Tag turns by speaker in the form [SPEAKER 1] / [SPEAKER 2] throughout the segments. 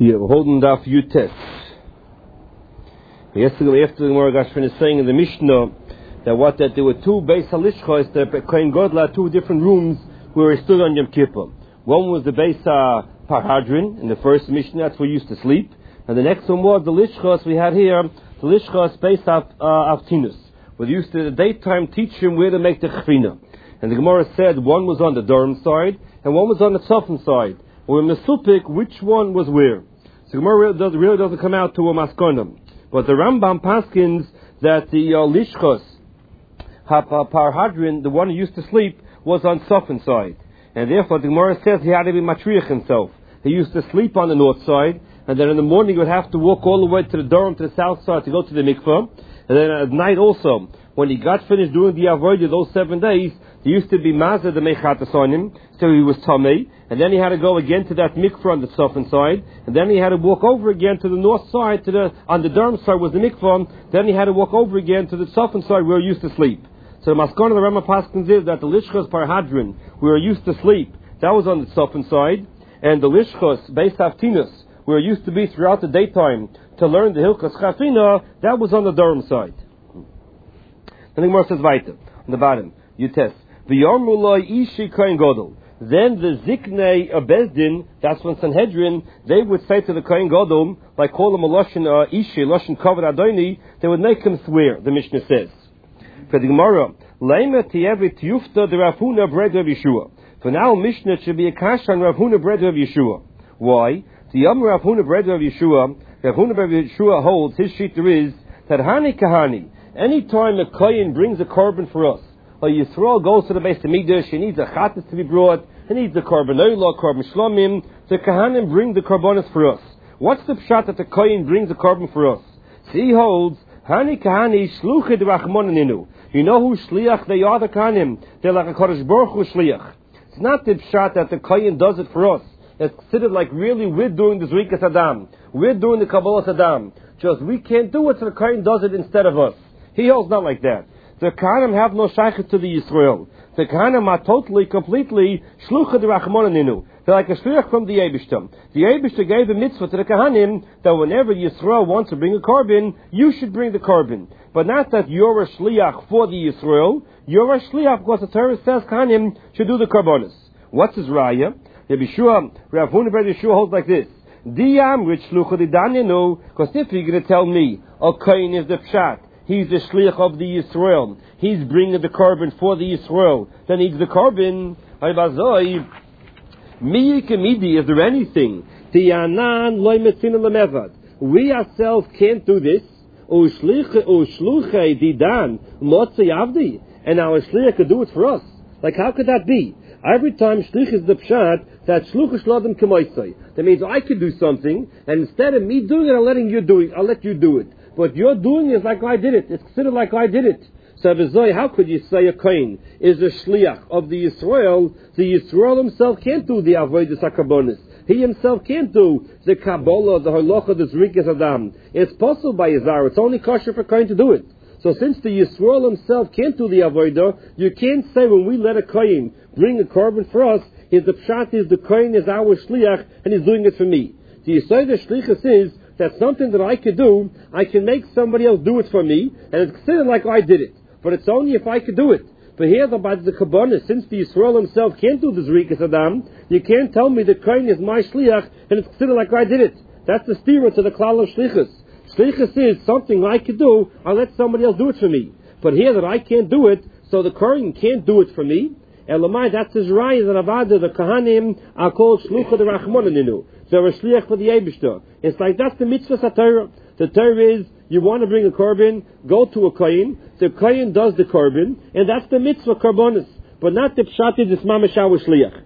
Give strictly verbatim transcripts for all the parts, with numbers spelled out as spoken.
[SPEAKER 1] Here, we're holding Daf Yutes. Yesterday, after the Gemara Gashvin is saying in the Mishnah that what that there were two Beis Halishchos, that Kohen Gadol had two different rooms where he stood on Yom Kippur. One was the Beis Parhadrin in the first Mishnah, that's where he used to sleep, and the next one was the Lishchos we had here, the Lishchos Beis Avtinus, where they used to at the daytime teach him where to make the Chefina. And the Gemara said one was on the Durham side and one was on the Tzofim side. Or in the Supik, which one was where? So the Gemara really, does, really doesn't come out to a Maskonam. But the Rambam paskins that the uh, Lishchos Parhadrin, the one who used to sleep, was on Tzofim side. And therefore the Gemara says he had to be matriach himself. He used to sleep on the north side, and then in the morning he would have to walk all the way to the Durham, to the south side, to go to the mikveh. And then at night also, when he got finished doing the avodah those seven days, he used to be mazah the mechatas on him, so he was tamei, and then he had to go again to that mikveh on the Tzofim side, and then he had to walk over again to the north side, to the on the Durham side was the mikveh, then he had to walk over again to the Tzofim side where he used to sleep. So the maskon of the Rama Paskins is that the Lishchos Parhadrin, where he used to sleep, that was on the Tzofim side, and the Lishchos Beis Avtinus, where he used to be throughout the daytime to learn the Hilchos Chafina, that was on the Durham side. Then the Gemara says weiter, on the bottom, you test. V'yomuloi ishi Kohen Gadol. Then the Ziknei of Bezdin, that's when Sanhedrin, they would say to the Kohen Gadol, by calling him a Lashon uh, Ishi, Lashon Kavod Adoni, they would make him swear, the Mishnah says. For the Gemara, Leima Tievi Tiyufta the Rav Huna bread of Yeshua. For now, Mishnah should be a kash on Rav Huna bread of Yeshua. Why? The Yom Rav Huna bread of Yeshua, Rav Huna bread of Yeshua holds, his sheet there is, that Hani Kahani, any time a Kohen brings a korban for us, or Yisrael goes to the Beis Hamikdash, he needs a chatas to be brought, he needs a korban oila, korban shlomim, the Kahanim bring the korbanos for us. What's the pshat that the Kohen brings a korban for us? So he holds, Hani Kahani shluchid rachmonaninu. You know who shliach they are, the Kahanim? They're like a Kodesh Baruch Hu shliach. It's not the pshat that the Kohen does it for us. It's considered like really we're doing the Zrikas Adam. We're doing the Kabbalah Adam. Just we can't do it, so the Kohen does it instead of us. He holds not like that. The Kahanim have no shaykhut to the Yisrael. The Kahanim are totally, completely shluchah de rachmonaninu. They're like a shliach from the Eibishter. The Eibishter gave a mitzvah to the Kahanim that whenever Yisrael wants to bring a korban, you should bring the korban. But not that you're a shliach for the Yisrael. You're a shliach because the Torah says Kahanim should do the korbanos. What's his raya? Yeshua, Rav Huna ben Yeshua holds like this. Diyam rich shluchah de daninu. Because if you're going to tell me, a Kohen is the pshat, he's the shliach of the Yisrael, he's bringing the korban for the Yisrael, then he's the korban. Is there anything? We ourselves can't do this. And our shliach could do it for us. Like, how could that be? Every time shlich is the pshat, that shluch shlodem kemoisai. That means I could do something, and instead of me doing it, I'm letting you do it. I'll let you do it. But you're doing it like I did it. It's considered like I did it. So, how could you say a Kohen is a shliach of the Yisrael? The Yisrael himself can't do the avodas hakabonis. He himself can't do the Kabbalah, the halacha, the Zrikas Adam. It's possible by Yizar. It's only kosher for Kohen to do it. So, since the Yisrael himself can't do the avodah, you can't say when we let a Kohen bring a korban for us, his the pshat is the Kohen is our shliach and he's doing it for me. The Yisrael the shlichus is that's something that I could do, I can make somebody else do it for me, and it's considered like I did it. But it's only if I could do it. But here, by the Kabbalah, since the Yisrael himself can't do the Zrikas Adam, you can't tell me the Kohen is my shliach, and it's considered like I did it. That's the stira to the klal of shlichus. Shlichus is something I could do, I'll let somebody else do it for me. But here that I can't do it, so the Kohen can't do it for me. Elamai, that's his raya that Avada, the Kahanim are called shluchah de rachmonaninu. They're a shliach for the Eibishter. It's like that's the mitzvah Torah. The Torah is, you want to bring a korban, go to a Kohen. The Kohen does the korban, and that's the mitzvah korbanos. But not the pshat is mamash our shliach.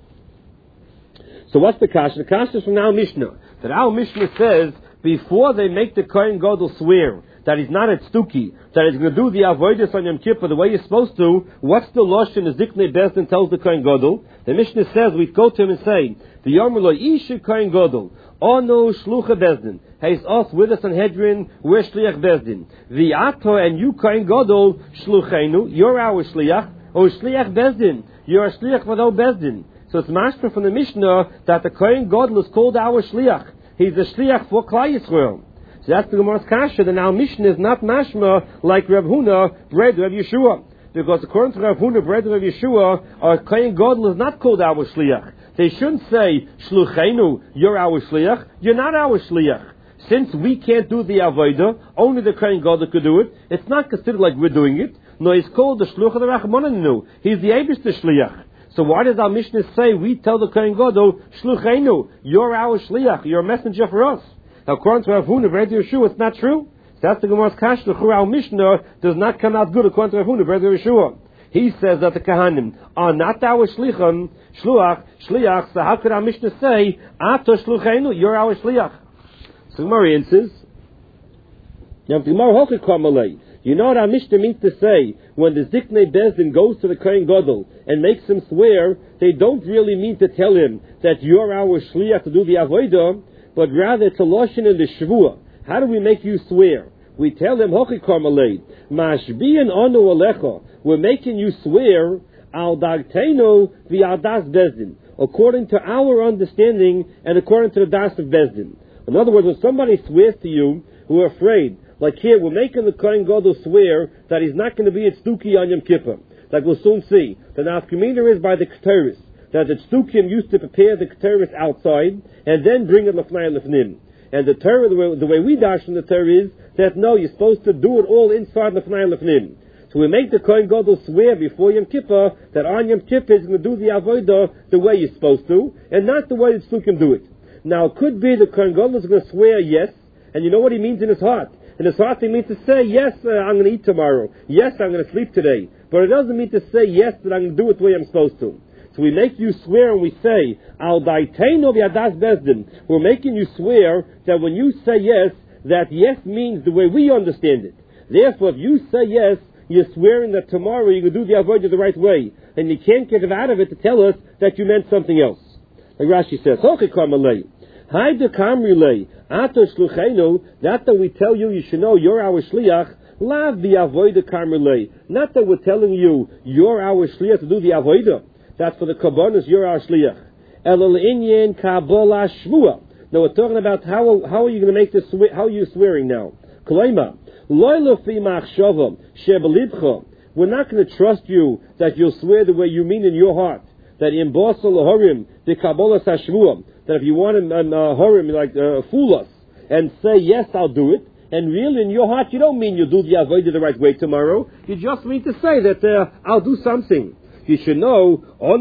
[SPEAKER 1] So what's the kasha? The kasha is from our Mishnah. That our Mishnah says, before they make the Kohen Gadol swear that he's not at Stuki, that he's going to do the avodas on Yom Kippur the way he's supposed to, what's the loshon as Ziknei Bezdin tells the Kohen Gadol? The Mishnah says, we go to him and say, the Yomer Lo Isha Kohen Gadol, Ono Shlucha Bezdin, he's us with us on Hedrin, we're Shliach Bezdin. The Ato and you Kohen Gadol, Shluchenu, you're our Shliach, or Shliach Bezdin, you're a Shliach Vado Bezdin. So it's master from the Mishnah that the Kohen Gadol is called our Shliach. He's a shliach for Klal Yisrael. So that's the Gemara's kasha. The now Mishnah is not mashma like Rav Huna, bread Rav Yeshua. Because according to Rav Huna, bread Rav Yeshua, our Kohen Gadol is not called our shliach. They shouldn't say, Shluchenu, you're our shliach. You're not our shliach. Since we can't do the avodah, only the Kohen Gadol could do it. It's not considered like we're doing it. No, he's called the shluch of the Rachmaninu. He's the Eibishter shliach. So why does our Mishnah say we tell the Kohen Gadol, Shluchenu, you're our shliach, you're a messenger for us? Now, according to Rav Huna, bread Yeshua, it's not true. So that's the Gemara's kasha. Our Mishnah does not come out good according to Rav Huna, bread Yeshua. He says that the Kahanim are not our shlichim, shluach, shliach. So how could our Mishnah say, Ato shluchenu, you're our shliach? So Gemara answers, now the Gemara hochik kamalei. You know what our Mishnah means to say, when the Ziknei Bezdin goes to the Kohen Gadol and makes him swear, they don't really mean to tell him that you're our shliach to do the avodah, but rather it's a lashon in the shvuah. How do we make you swear? We tell him, Hochi Karmalei, Mashbiyan Anu Alecha, we're making you swear, Al Dagteinu v'al Das Bezdin, according to our understanding and according to the Das of Bezdin. In other words, when somebody swears to you, we're afraid. Like here, we're making the Kohen Gadol swear that he's not going to be at Stuki on Yom Kippur. Like we'll soon see. The nafkamina is by the Keteris, that the Stukim used to prepare the Keteris outside and then bring it Lefnai Lefnim. And the Torah, the way, the way we dash in the Torah is that no, you're supposed to do it all inside Lefnai Lefnim. So we make the Kohen Gadol swear before Yom Kippur that on Yom Kippur he's going to do the Avodah the way he's supposed to, and not the way the Stukim do it. Now it could be the Kohen Gadol is going to swear yes, and you know what he means in his heart. In his heart he means to say, yes, uh, I'm going to eat tomorrow. Yes, I'm going to sleep today. But it doesn't mean to say, yes, that I'm going to do it the way I'm supposed to. So we make you swear and we say, Al Daiteinu v'Adas Bezdin. We're making you swear that when you say yes, that yes means the way we understand it. Therefore, if you say yes, you're swearing that tomorrow you're going to do the avodah the right way. And you can't get out of it to tell us that you meant something else. Like Rashi says, Hochi Karmalei. Haida Kamrilei. Ato Shluchenu. Not that we tell you, you should know you're our shliach. Lav the avodah Karmalei. Not that we're telling you you're our shliach to do the avodah. That's for the kabbanis, you're our shliach. Elul inyan kabbalah shvua. Now we're talking about how how are you going to make this? How are you swearing now? Kolaima loylo fi machshava shebelibcha. We're not going to trust you that you'll swear the way you mean in your heart. That in basal horim the kabbalah shvua. That if you want to um, uh, horim like uh, fool us and say yes, I'll do it. And really in your heart you don't mean you'll do the avodah the right way tomorrow. You just mean to say that uh, I'll do something. You should know, we're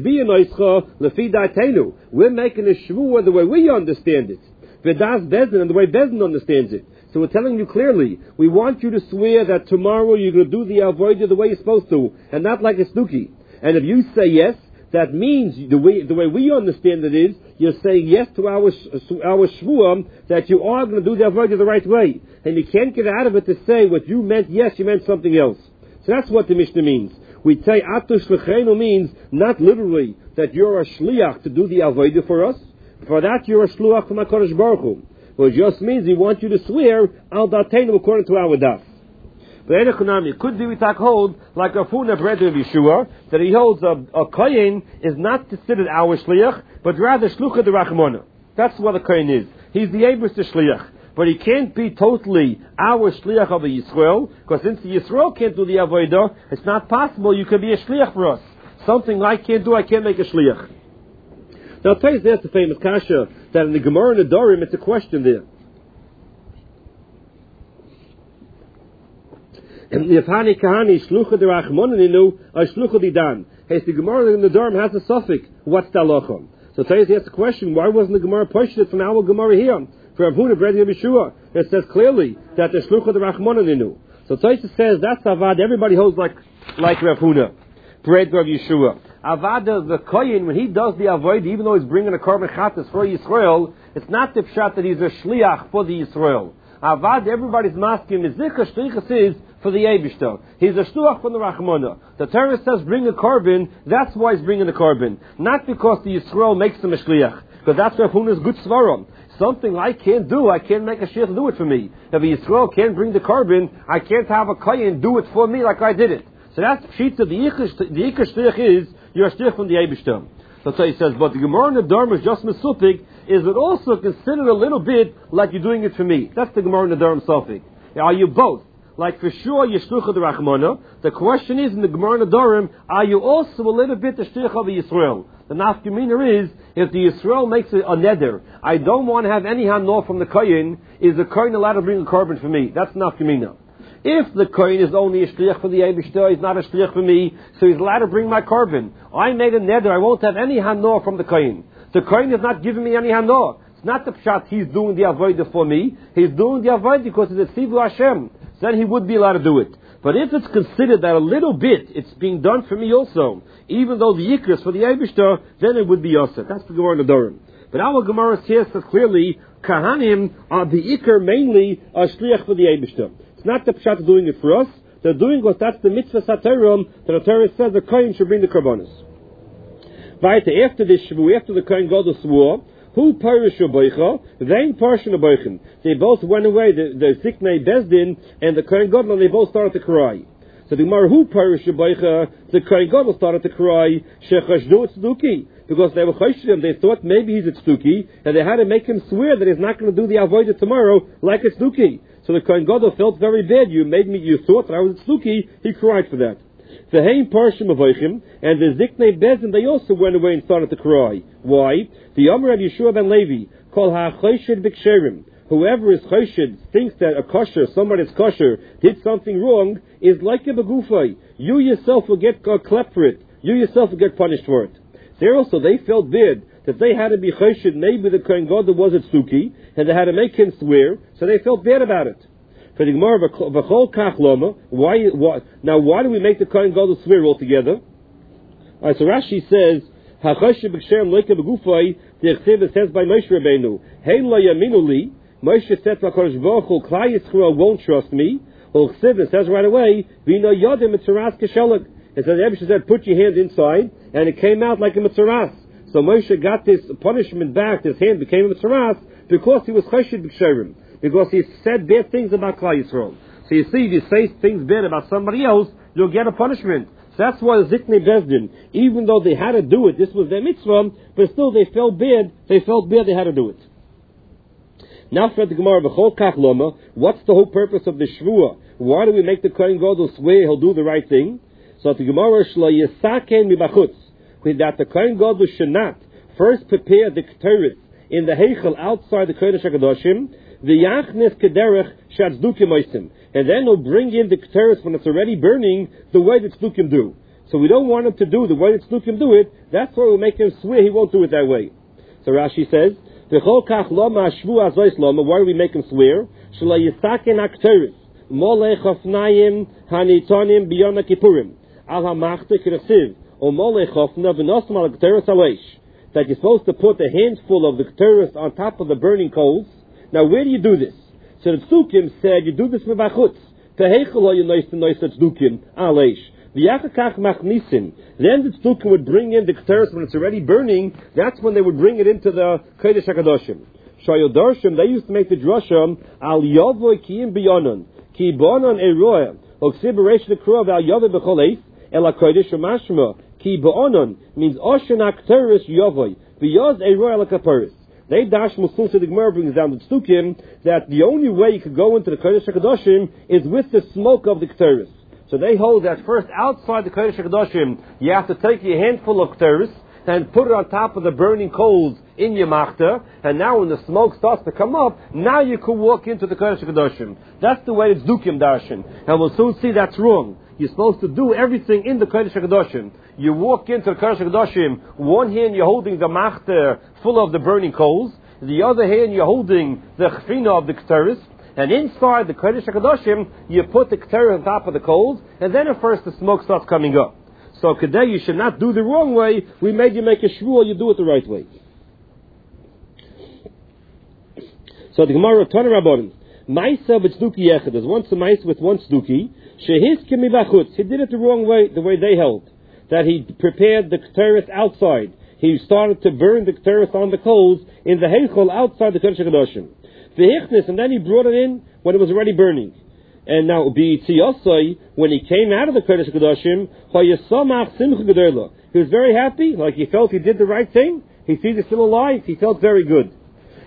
[SPEAKER 1] making a shvuah the way we understand it. V'das Bezdin, and the way Bezdin understands it. So we're telling you clearly, we want you to swear that tomorrow you're going to do the avodah the way you're supposed to, and not like a stuki. And if you say yes, that means the way the way we understand it is, you're saying yes to our our shvuah that you are going to do the avodah the right way. And you can't get out of it to say what you meant yes, you meant something else. So that's what the Mishnah means. We say Atu Shlichenu means not literally that you're a shliach to do the avodah for us. For that you're a shliach from HaKadosh Baruch Hu. Well, it just means we want you to swear al dateinu according to our daf. But it could be we take hold like a Funa brother of Yeshua that he holds a, a kohen is not considered our shliach, but rather shlucha de Rachmana. That's what a kohen is. He's the Eibishter shliach. But he can't be totally our shliach of the Yisrael, because since the Yisrael can't do the avodah, it's not possible you could be a shliach for us. Something I can't do, I can't make a shliach. Now, I'll tell you, there's the famous kasha that in the Gemara and the Dorim, it's a question there. And if hani kahani shlucha de rachmoninu or shlucha di dan, hey, the Gemara and the Dorim has a suffix. What's the halacha? So, I'll tell you, there's the question: why wasn't the Gemara pushed it from our Gemara here? For Rav Huna, bread of Yeshua, it says clearly that the shlucha the Rachmaninu. So Tosha says that's avad. Everybody holds like like Rav Huna, bread of Yeshua. Avad the kohen when he does the avodah, even though he's bringing a korban chatas for Yisrael, it's not the pshat that he's a shliach for the Yisrael. Avad, everybody's masking is zikha shlichus is for the Eibishter. He's a shluach from the Rachmana. The Torah says bring a korban. That's why he's bringing the korban, not because the Yisrael makes him a shliach. Because that's Rav Huna's good svarim. Something I can't do, I can't make a shliach do it for me. If a Yisrael can't bring the korban, I can't have a kohen do it for me like I did it. So that's pshita. The ikar shliach is you're a shliach from the Eibishter. That's why he says. But the Gemara in the Dharma is just mesupik is it also considered a little bit like you're doing it for me? That's the Gemara in the Durham Suffolk. Are you both? Like for sure, you're shlucha the Rachmana. The question is in the Gemara in the Durham, are you also a little bit the shlucha of the Yisrael? The nafkamina is, if the Yisrael makes a, a neder, I don't want to have any hanor from the Kohen, is the Kohen allowed to bring a korban for me? That's nafkamina. If the Kohen is only a shliach for the Eibishter, he's not a shliach for me, so he's allowed to bring my korban. I made a neder, I won't have any hanor from the Kohen. The Kohen is not giving me any hanor. It's not the pshat he's doing the avodah for me. He's doing the avodah because it's a tzivu Hashem. So then he would be allowed to do it. But if it's considered that a little bit it's being done for me also, even though the yikr is for the Eibishter, then it would be yosef. That's the Gemara in the Dorim. But our Gemara here says clearly, Kahanim are the yikr mainly a shliach for the Eibishter. It's not the pshat doing it for us. They're doing what that's the mitzvah saterum that the Torah says the Kohen should bring the korbanos. Right after this shvu, after the Kohen Gadol swore, who parish boicha? They portion of boichin. They both went away. The, the Ziknei Bezdin and the Kohen Gadol, and they both started to cry. So the Gemara, who parish boicha? The Kohen Gadol started to cry. Shechashdu tzduki, because they were choshedim. They thought maybe he's a tzduki, and they had to make him swear that he's not going to do the avodah tomorrow like a tzduki. So the Kohen Gadol felt very bad. You made me. You thought that I was a tzduki. He cried for that. The Haim Parshim Avochim and the Ziknei Bezin, they also went away and started to cry. Why? The Amr of Yeshua ben Levi, called HaChoshed B'Ksherim. Whoever is choshed, thinks that a kosher, somebody is kosher, did something wrong, is like a begufay. You yourself will get uh, clapped for it. You yourself will get punished for it. There also, they felt bad that they had to be choshed. Maybe the Kohen Gadol was a tzuki, and they had to make him swear, so they felt bad about it. For the Gemara, v'chol kach loma, why, why, now why do we make the Kohen Gadol swear altogether? Alright, so Rashi says, ha'choshe b'kshem loike b'gufay, the Echsev says by Moshe Rabbeinu, hey lo yaminu li, Moshe said to HaKadosh Baruch Hu, Klai Yisrael won't trust me, or Echsev says right away, v'ino yodim mitzaras keshelag. It says, Ebed said, put your hand inside, and it came out like a mitzaras. So Moshe got this punishment back, his hand became a mitzaras, because he was choshed b'ksherim. Because he said bad things about Klal Yisrael. So you see, if you say things bad about somebody else, you'll get a punishment. So that's why the Ziknei Bezdin, even though they had to do it, this was their mitzvah, but still they felt bad, they felt bad they had to do it. Now for the Gemara, B'chol Kach Loma, what's the whole purpose of the Shvuah? Why do we make the Kohen Gadol swear he'll do the right thing? So the Gemara, Shlo Yisaken Mibachutz, that the Kohen Gadol should not first prepare the Ketores in the Heichel outside the Kodesh HaKadoshim, the Yachnes Kederech Shatzdukim Oisim, and then he'll bring in the Ketores when it's already burning the way the Tzdukim do. So we don't want him to do the way the Tzdukim do it. That's why we make him swear he won't do it that way. So Rashi says, V'chol kach loma shvu azois loma. Why do we make him swear? Shelo yisaken hakteres molech hofnayim hanitonim biyom kippurim al hamachte kresiv o molech hofna v'nosam al ketores aloish. That you're supposed to put a handful of the ketores on top of the burning coals. Now, where do you do this? So the Tzdukim said, you do this with Bachutz. Tehechelo you noise to noise to Tzdukim, Aleish. V'yachakach machnisim. Then the Tzdukim would bring in the Ketores when it's already burning. That's when they would bring it into the Kodesh HaKadoshim. Shayodarshim, they used to make the drasham, Al Yavoy Kiyim Biyonon. Ki Bonon Eroya. Oksib Beresh Nekrov Al Yavoy B'choleif. El HaKodesh HaMashma. Ki Bonon means Oshen HaKteres Yavoy. V'yoz Eroya HaKaparis. They dash musul to the Gemara brings down the Tzdukim that the only way you could go into the Kodesh HaKadoshim is with the smoke of the Ketores. So they hold that first outside the Kodesh HaKadoshim you have to take your handful of Ketores and put it on top of the burning coals in your machta, and now when the smoke starts to come up, now you can walk into the Kodesh HaKadoshim. That's the way it's Tzdukim darshan, and we'll soon see that's wrong. You're supposed to do everything in the Kodesh HaKadoshim. You walk into the Kodesh HaKadoshim, one hand you're holding the machta full of the burning coals, the other hand you're holding the chfina of the Ketores, and inside the Kodesh HaKadoshim, you put the Ketores on top of the coals, and then at first the smoke starts coming up. So today you should not do the wrong way. We made you make a shvuah, you do it the right way. So the Gemara Tana Rabbanim, Maisa v'tzduki yechad. There's one Maisa with one tzduki. Shehis kimi bachutz. He did it the wrong way, the way they held. That he prepared the Ketores outside. He started to burn the Ketores on the coals in the heichel outside the Kodesh HaKadoshim. V'hichnis, and then he brought it in when it was already burning. And now, b'yitziyosai, when he came out of the Kodesh HaKadoshim, hayasamach simcha gedola. He was very happy, like he felt he did the right thing. He sees he's still alive. He felt very good.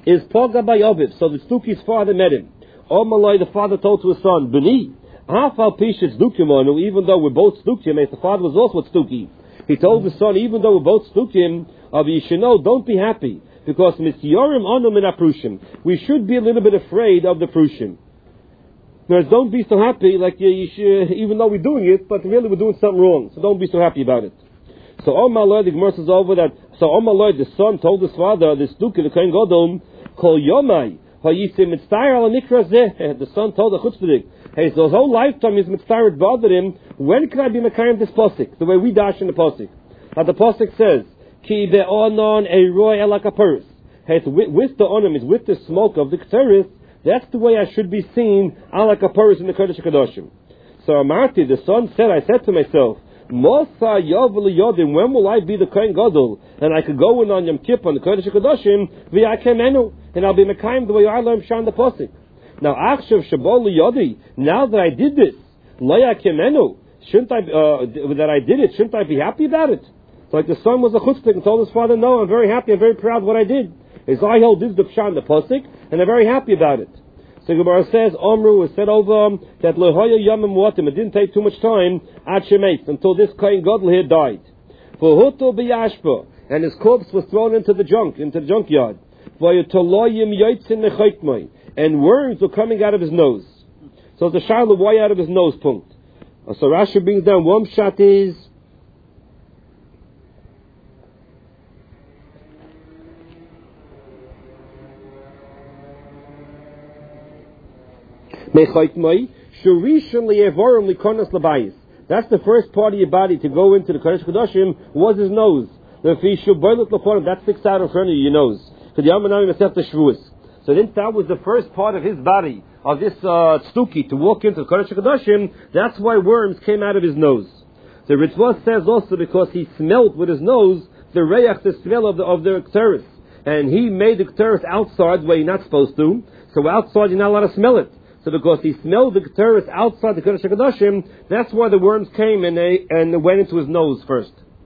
[SPEAKER 1] is Poga by Oviv. So the Stuki's father met him. Omalai, the father told to his son, Beni, Hafal Pishit Stukimonu, even though we're both Stukim, as the father was also Stuki. He told his son, even though we're both Stukim, of Yishino, don't be happy, because Misyorim Onum in Aprushim. We should be a little bit afraid of the Prushim. Whereas don't be so happy, like you, you should, even though we're doing it, but really we're doing something wrong. So don't be so happy about it. So Omar Lord, the Gemara says over that. So Omar Lord, the son told his father, the Stuki, the Kohen Gadol, Kol Yomai, Hayisim Mitzayir Al Nikra Zeh. The son told the Chutzpahdik, hey, so his whole lifetime he's Mitzayir bothered him. When can I be Mekayim this posik? The way we dash in the posik. Now the posik says, Ki be'onon eiroi elakapuris. Hey, it's with, with the onim, is with the smoke of the Keteris. That's the way I should be seen, alakapuris in the Kodesh HaKadoshim. So Amarti, the son said, I said to myself, Mosa Yovli Yodim, when will I be the Kohen Gadol? And I could go in on Yom Kippur on the Kodesh HaKadoshim, v'yakemenu, and I'll be Mekayim the way I learned Shan the Posik. Now, Achshav Shabol Yodi, now that I did this, Layakemenu, shouldn't I, uh, that I did it, shouldn't I be happy about it? So like the son was a chutzpah and told his father, no, I'm very happy, I'm very proud of what I did. His eye held this the Pshan, the Posik, and I'm very happy about it. So Gemara says, Omru was said over um, that Lehoya Yamim Watim, it didn't take too much time, Ad Shemetz, until this Kohen Gadol here died. For Huto B'Yashpa, and his corpse was thrown into the junk, into the junkyard. Vayutoloyim Yoitzin Mechoitmai, and worms were coming out of his nose. So the Shiloh, why out of his nose, punkt. So Rashi brings down one shot is, That's the first part of your body to go into the Kodesh Kodashim was his nose. That sticks out in front of you, your nose. So then that was the first part of his body, of this uh, Stuki, to walk into the Kodesh Kodashim. That's why worms came out of his nose. The Ritzvah says also because he smelled with his nose the reach, the smell of the of the Ketores. And he made the Ketores outside where you're not supposed to. So outside you're not allowed to smell it. So because he smelled the Ketores outside the Kodesh HaKadoshim, that's why the worms came and they and they went into his nose first.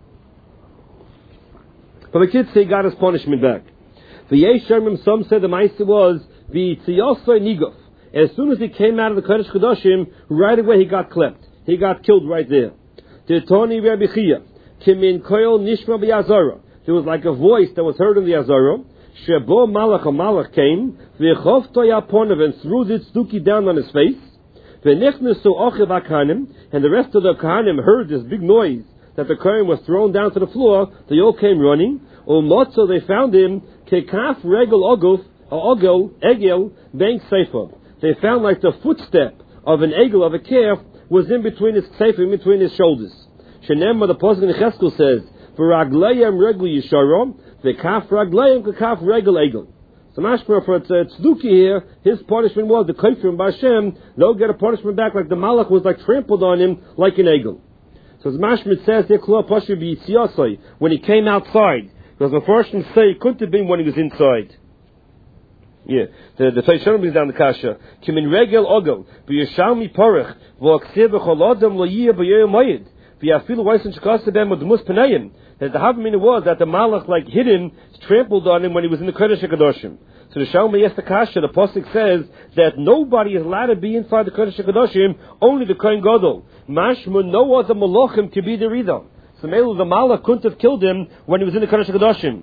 [SPEAKER 1] But the kids say he got his punishment back. The Yesharmim, some said the Maisa was the Tziyosoi Nigov. As soon as he came out of the Kodesh HaKadoshim, right away he got klept. He got killed right there. The Toni Rabbi Chia, Kimin Koil Nishma B'Yazara. There was like a voice that was heard in the Yazara. Shebo Malach, a Malach came, v'chofto yaponav, and threw this Stuki down on his face. V'nichnesu ochev hakahanim, and the rest of the kahanim heard this big noise that the Kohen was thrown down to the floor. They all came running. Umotzo, they found him kekaf regel oguf, ogel egel bank sefer. They found like the footstep of an egel of a calf was in between his sefer, in between his shoulders. Shenemah, the Pasuk in Cheskel says, v'ragleim regel yisharom. The kaf raglayim kaf regel egel. So mashma for Tzduki here, his punishment was the Kofrim B'Hashem. They'll get a punishment back like the Malach was like trampled on him like an egel. So as mashma says there, Klo Pashu B'Yitziyosai, when he came outside, because the first one say it couldn't have been when he was inside. Yeah, the the Taishanim brings down the kasha. Kimin regel ogel b'yishalmi porach v'aksiv v'cholodam loyiyah b'yoyim mayid v'yafilu v'aysin shekasebem udmus penayim. That the Havamina was that the Malach like hit him, trampled on him when he was in the Kodesh HaKadoshim. So the Shalmei Yestakasha, the Pasuk says that nobody is allowed to be inside the Kodesh HaKadoshim, only the Kohen Gadol. Mashma, no other Malachim to be the Rida. So Melu, the Malach couldn't have killed him when he was in the Kodesh HaKadoshim.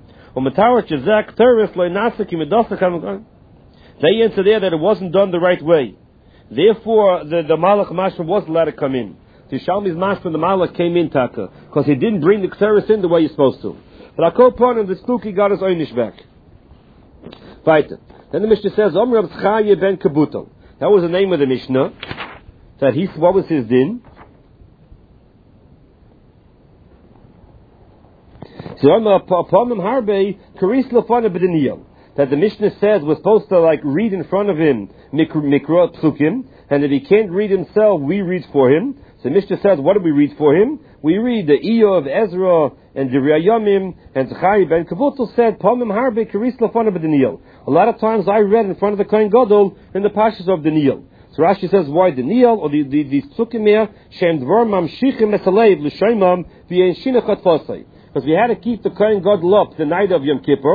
[SPEAKER 1] They answer there that it wasn't done the right way. Therefore, the, the Malach Mashma was allowed to come in. The Shalmi's Mashma, the Malach came in Taka, because he didn't bring the Ketores in the way he's supposed to. But Akopon and the Stuki got his Oynish back. Weiter. Then the Mishnah says, Om Rab Tzchaya ben Kabuto. That was the name of the Mishnah. That he, what was his din? That the Mishnah says we're supposed to like read in front of him Mikra Psukim, and if he can't read himself, we read for him. So Mishnah says, what do we read for him? We read the Iyov, Ezra, and the Riyayamim, and Zechari ben Kavutel said, Pomim Harbe Karis Lafana B'Daniel. A lot of times I read in front of the Kohen Gadol in the Pashas of Daniel. So Rashi says, why Daniel, or the, the, the Psukim here, Shem Dvar Mamshichim Esalev, L'Shaimam, V'yen Shinachat Fasai. Because we had to keep the Kohen Gadol up the night of Yom Kippur. So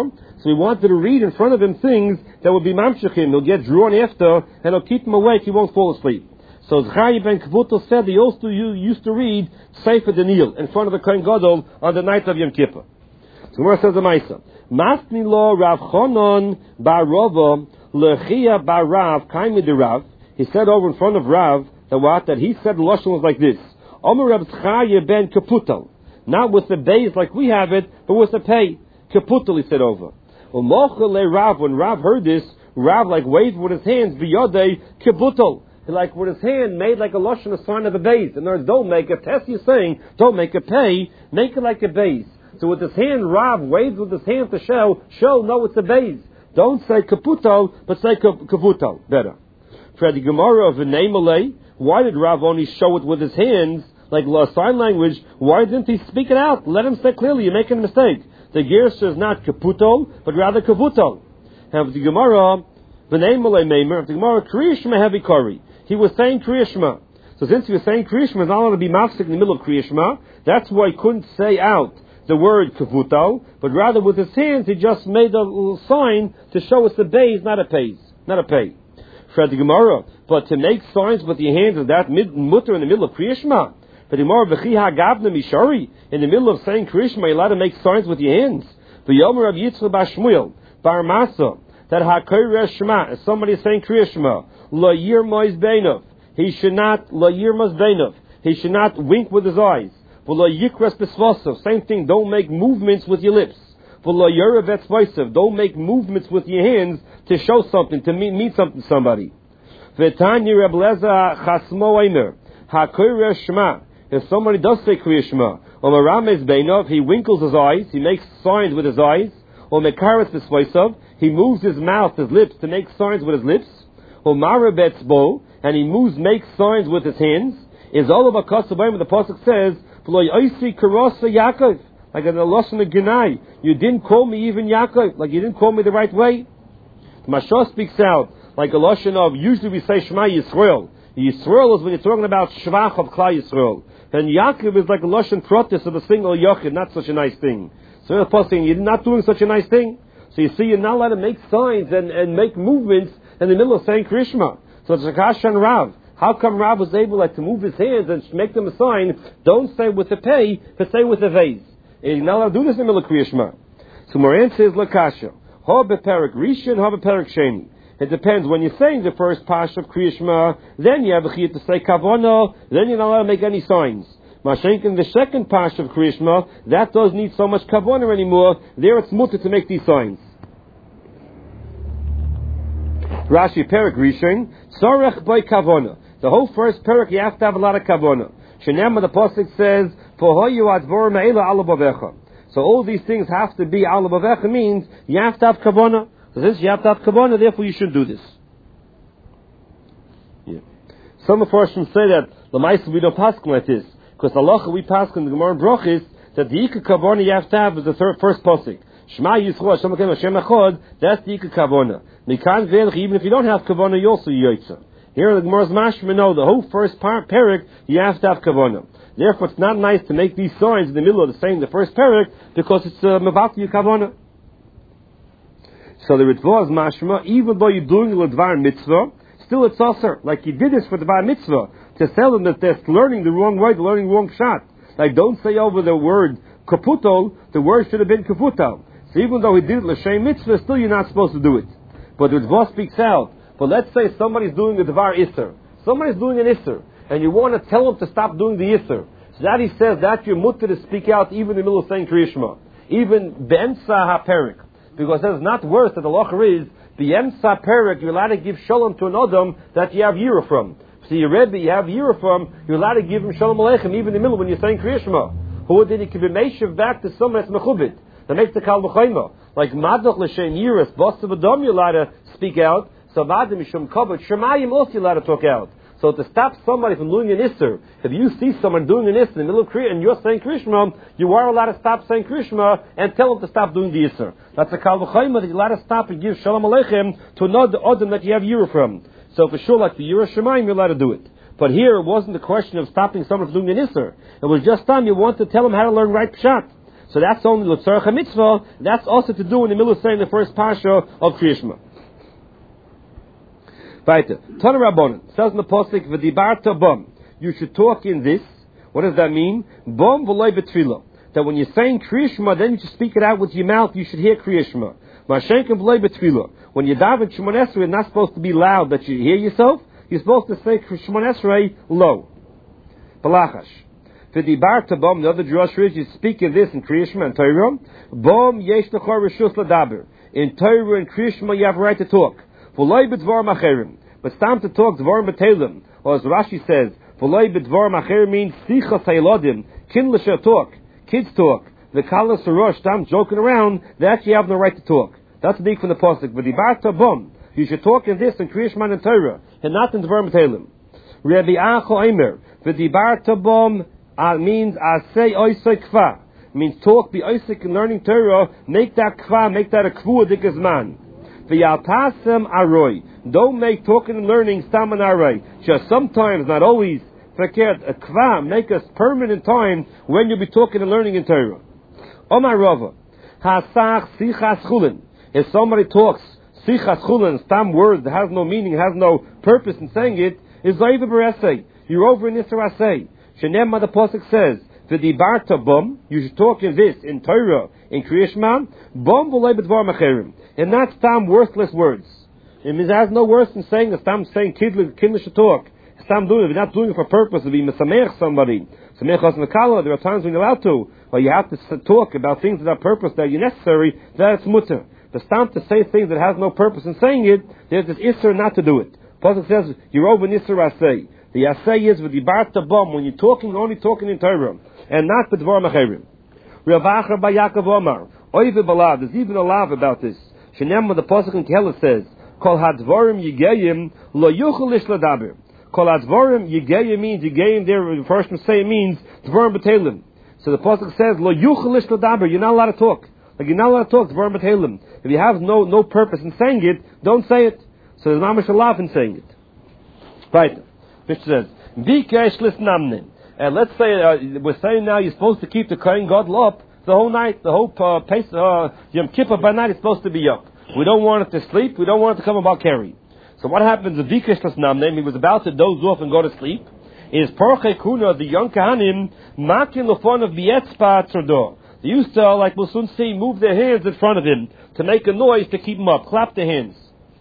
[SPEAKER 1] So he wanted to read in front of him things that would be mamshechim. He'll get drawn after, and he'll keep him awake. He won't fall asleep. So Zechariah ben Kavutel said he also used to read Sefer Daniel in front of the Kohen Gadol on the night of Yom Kippur. So Gemara says the Maisa. Masni lo Rav Chonon bar Rava lechia bar Rav kaimi de Rav. He said over in front of Rav that what? That he said the lashon was like this. Omer Rav Zechariah ben Kaputel. Not with the bays like we have it, but with the pay. Kaputel, he said over. Umochel Rav, when Rav heard this, Rav like waved with his hands, biyodei kaputel. Like with his hand made like a lashon, a sign of a bays. In other words, don't make a test, you're saying, don't make a pay, make it like a bays. So with his hand, Rav waved with his hand to show, show, no, it's a bays. Don't say kaputel, but say kaputel. Better. For the Gemara of V'nei, why did Rav only show it with his hands, like sign language? Why didn't he speak it out? Let him say clearly, you're making a mistake. The Gersa is not kaputol, but rather kavutol. And the Gemara, V'nei Malay Meimer, the Gemara, Kriyishma heavy kari. He was saying Kriyishma. So since he was saying Kriyishma, it's not allowed to be mafsik in the middle of Kriyishma. That's why he couldn't say out the word kavutol, but rather with his hands he just made a little sign to show us the bays, not a pays, not a pay. For the Gemara, but to make signs with your hands is that mid, mutter in the middle of Kriyishma. But the Gemara, v'chi hagavna mishari, in the middle of saying Kriyishma, you're allowed to make signs with your hands. V'yomer Rav Yitzchak bar Shmuel bar Masa, that hakoyre shema, if somebody is saying Kriyishma, lo yirmois beinov, he should not lo yirmos beinov, he should not wink with his eyes. V'lo yikras b'svasav, same thing, don't make movements with your lips. V'lo yorev etzvaisav, don't make movements with your hands to show something, to mean, mean something to somebody. V'tanya Reb Lezer chasmo eimer, hakoyre shema, if somebody does say Kriya Shema, or Merames Beinov, he winkles his eyes, he makes signs with his eyes, or Mekaris B'svaisav, he moves his mouth, his lips, to make signs with his lips, or Mara Betzbo, and he moves, makes signs with his hands, is all of a Kasabim, the Pasuk says, V'lo Yoisi Karosa Yaakov, like in the Lashon of Gnai, you didn't call me even Yaakov, like you didn't call me the right way. The Mashah speaks out, like a Lashon of, usually we say Shema Yisrael. Yisrael is when you're talking about Shvach of Klal Yisrael. And Yaakov is like a Lashon Protis of a single Yochid, not such a nice thing. So the Apostle saying, you're not doing such a nice thing. So you see, you're not allowed to make signs and, and make movements in the middle of saying Krishma. So it's Akash and Rav. How come Rav was able like, to move his hands and make them a sign? Don't say with a pay, but say with a vase. And you're not allowed to do this in the middle of Krishma. So Moran says, Lakasha. Ha beperik Rishon, ha beperik Sheni. It depends. When you're saying the first pash of Kriya Shema, then you have a chiyuv to say kavana, then you're not allowed to make any signs. Mashenkin, the second pash of Kriya Shema, that doesn't need so much kavana anymore. There it's mutter to make these signs. Rashi Perik Rishon, Sarech by kavana. The whole first perik you have to have a lot of kavana. Shenema the pasuk says, Pohoyu advor me'ela ala bavecha. So all these things have to be ala bavecha means you have to have kavana. So since you have to have kavanah, therefore you should do this. Yeah. Some of us say that the Maisa we don't paskin like this, because halacha we paskin the Gemara and Brachis that the ikar kavanah you have to have is the third, first pasuk. Shema Yisrael Hashem Elokeinu Hashem Echad. That's the ikar kavanah. Mikan ve'elch, even if you don't have kavanah, you also yotza. Here the Gemara's mashma no, the whole first part perik you have to have kavanah. Therefore, it's not nice to make these signs in the middle of the saying the first perik because it's mavak uh, kavanah. So the Ritva is mashma, even though you're doing the Dvar mitzvah, still it's also like you did this for the Dvar mitzvah, to tell them that they're learning the wrong way, they're learning the wrong shot. Like don't say over the word kaputol, the word should have been kaputal. So even though he did it l'shem mitzvah, still you're not supposed to do it. But the Ritva speaks out. But let's say somebody's doing the Dvar Isser. Somebody's doing an Isser, and you want to tell him to stop doing the Isser. So that he says that you're mutter to speak out even in the middle of saying Kriya Shema. Even Be'emtza HaPerik. Because it's not worse that the locher is the Emsa Perik, you're allowed to give Shalom to an Adam that you have Yira from. So you read that you have Yira from, you're allowed to give him Shalom Aleichem even in the middle when you're saying Kriya Shema. Who did he give a Meshav back to someone that's Mechubit? That makes the Kal B'chayma. Like Madach L'Shem Yiras, Bostav Adam you're allowed to speak out, so Vadim Mishum Kavod, Shemayim also you're allowed to talk out. So to stop somebody from doing an Isser, if you see someone doing an Isser in the middle of Kriya and you're saying Kriya Shema, you are allowed to stop saying Kriya Shema and tell them to stop doing the Isser. That's a Kal V'chayma that you're allowed to stop and give Shalom Aleichem to another Adam that you have Yira from. So for sure, like the Yira Shemayim, you're allowed to do it. But here it wasn't the question of stopping someone from doing an Isser. It was just time you want to tell them how to learn right Pshat. So that's only l'tzarech mitzvah. That's also to do in the middle of saying the first parsha of Kriya Shema. Weiter. Tana Rabbanan says in the pasuk v'dibarta bam. You should talk in this. What does that mean? Bam v'loy b'tfilah. That when you're saying Kriya Shema, then you should speak it out with your mouth. You should hear Kriya Shema. Ma'ashenkem v'loy b'tfilah. When you daven Shemon Esrei, it's not supposed to be loud that you hear yourself. You're supposed to say Shemon Esrei low. Balachash. V'dibarta bam. The other drush is you speak in this in Kriya Shema and Torah. Bam yesh l'chor reshus l'daber. In Torah and Kriya Shema you have a right to talk. V'loy b'dvarim acherim. But it's time to talk dvarim b'telim. Or as Rashi says, v'loy b'dvarim acherim means sichas haylodim. Kindlisha talk. Kids talk. The kalas sarosh, tam joking around, they actually have no right to talk. That's the dig from the pasuk. V'dibarta bam. You should talk in this in Kriya Shema and Torah, and not in dvarim b'telim. Rabbi Acho Eimer. V'dibarta bam means asay oisay kva. Means talk, be oisik in learning Torah, make that kva, make that a kvu dikas man. V'yaltasem aroi. Don't make talking and learning stam and aroi. Just sometimes, not always, forget a kva, make a permanent time when you'll be talking and learning in Torah. Omar Rava. Hasach sichas chulin. If somebody talks sichas chulin, stam words that has no meaning, has no purpose in saying it, is loiva b'resei. You're over in Isra Asay. Shenem, the pasuk says, v'dibarta bum, you should talk in this, in Torah, in Kriya Shema, bum v'loi b'dvar macherim. And not stam worthless words. It means it has no worse than saying that stam saying kindle should talk. Stam doing it, if you're not doing it for purpose, to be mesamech somebody. Samech has mekala, there are times when you're allowed to, or you have to talk about things that are purpose, that are necessary, that's mutter. But stam to say things that has no purpose in saying it, there's this isser not to do it. Pasuk says, you're over in Isra Asay. The Asay is with the Barta Bom, when you're talking, only talking in Torah, and not with Dvar Macherim. Rav Acher by Yaakov Omar, Oive Balav, there's even a lav about this. Shenem, when the Pasuk in Kehillah says, Kol Hadvarim Yigeyim, Lo Yuchel Ish Ladaber. Kol Hadvarim Yigeyim means, Yigeyim there, the first say means, Dvarim B'Telim. So the Pasuk says, Lo Yuchel Ish Ladaber, you're not allowed to talk. Like you're not allowed to talk, Dvarim B'Telim. If you have no, no purpose in saying it, don't say it. So there's not much a lav in saying it. Right. Which says, Bikesh Lisnamnin. And let's say, uh, we're saying now you're supposed to keep the Kohen Gadol up the whole night, the whole uh, Pesach, uh, Yom Kippur by night is supposed to be up. We don't want it to sleep, we don't want it to come about carry. So what happens if Bikesh Lisnamnin, he was about to doze off and go to sleep, is Porche Kuna, the young Kahanim, Makin Lefon of Bietzpa Tzordor. They used to, like we'll soon see, move their hands in front of him to make a noise to keep him up, clap their hands.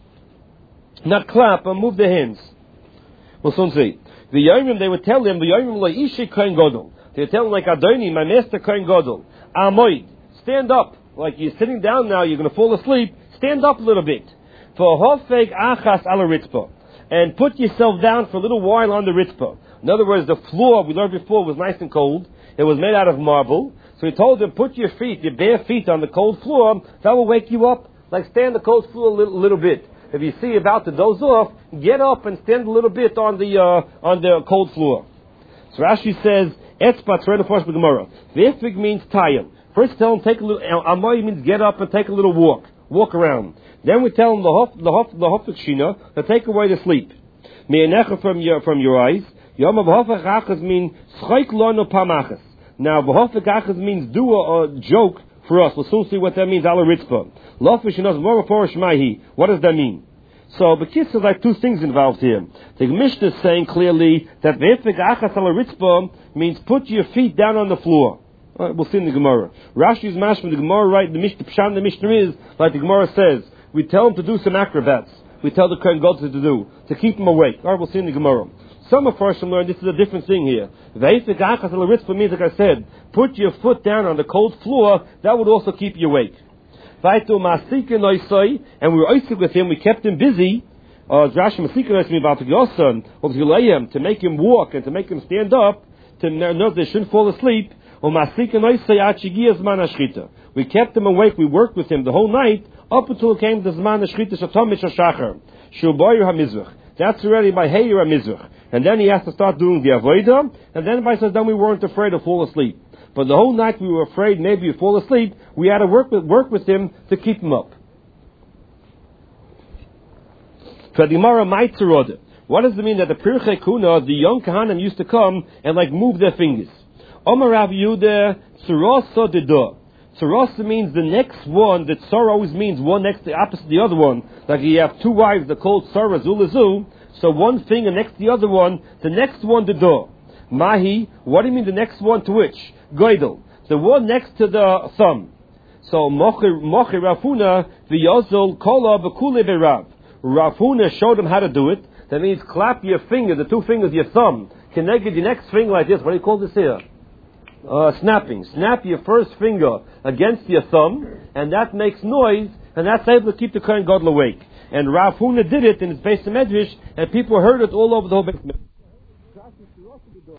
[SPEAKER 1] Not clap, but move their hands. We'll soon see. The Yomim, they would tell him, the Yomim lo ishi Kohen Gadol. They would tell him like Adoni, my master Kohen Gadol. Amoid, stand up. Like you're sitting down now, you're going to fall asleep. Stand up a little bit. For hofeg achas ala ritzpah. And put yourself down for a little while on the ritzpah. In other words, the floor, we learned before, was nice and cold. It was made out of marble. So he told him, put your feet, your bare feet on the cold floor. That will wake you up. Like stand the cold floor a little, little bit. If you see about to doze off, get up and stand a little bit on the uh, on the cold floor. So Rashi says, Etzpat Tzrein Gemara. V'ifig means tayim. First tell him take a little. Amoy means get up and take a little walk, walk around. Then we tell him the hof the hof the hofik shina to take away the sleep. Me'enecha from your from your eyes. Yom v'hofik achas means schayk lo pamachas. Now v'hofik achas means do a, a joke. For us, we'll soon see what that means. Ala ritzpah. Lofish knows more for Shmaihi. What does that mean? So, but kids are like two things involved here. The Mishnah is saying clearly that ve'efik achas ala ritzpah means put your feet down on the floor. Right, we'll see in the Gemara. Rashi's mash from the Gemara, right? The Mishnah, Pshan, the Mishnah is like the Gemara says. We tell him to do some acrobats. We tell the Kohen Gadol to do to keep him awake. All right, we'll see in the Gemara. Some of us learn this is a different thing here. Ve'efik achas ala ritzpah means, like I said, put your foot down on the cold floor. That would also keep you awake. And we were oisik with him. We kept him busy. Uh, to make him walk and to make him stand up, to know they shouldn't fall asleep. We kept him awake. We worked with him the whole night up until it came to Zman Shachar. That's already by Heir HaMizrach. And then he has to start doing the Avodah, and then by says, then we weren't afraid to fall asleep. But the whole night we were afraid maybe he'd fall asleep. We had to work with, work with him to keep him up. What does it mean that the Pirchei Kuna, the young Kahanim, used to come and like move their fingers? Omar Rav Yehuda, Tzarasa Dedah. Tzarasa means the next one. That Tzara always means one next to the opposite of the other one. Like you have two wives, they're called Tzara Zulazu. So one finger next to the other one, the next one Dedah. Mahi, what do you mean the next one to which? Goidel. The one next to the thumb. So Mochi Rav Huna v'yozol kola b'kule b'rav. Rav Huna showed him how to do it. That means clap your finger, the two fingers, your thumb, connect your next finger like this. What do you call this here? Uh, snapping. Snap your first finger against your thumb, and that makes noise, and that's able to keep the Kohen Gadol awake. And Rav Huna did it in his Beis Medrash, and people heard it all over the whole Beis Medrash.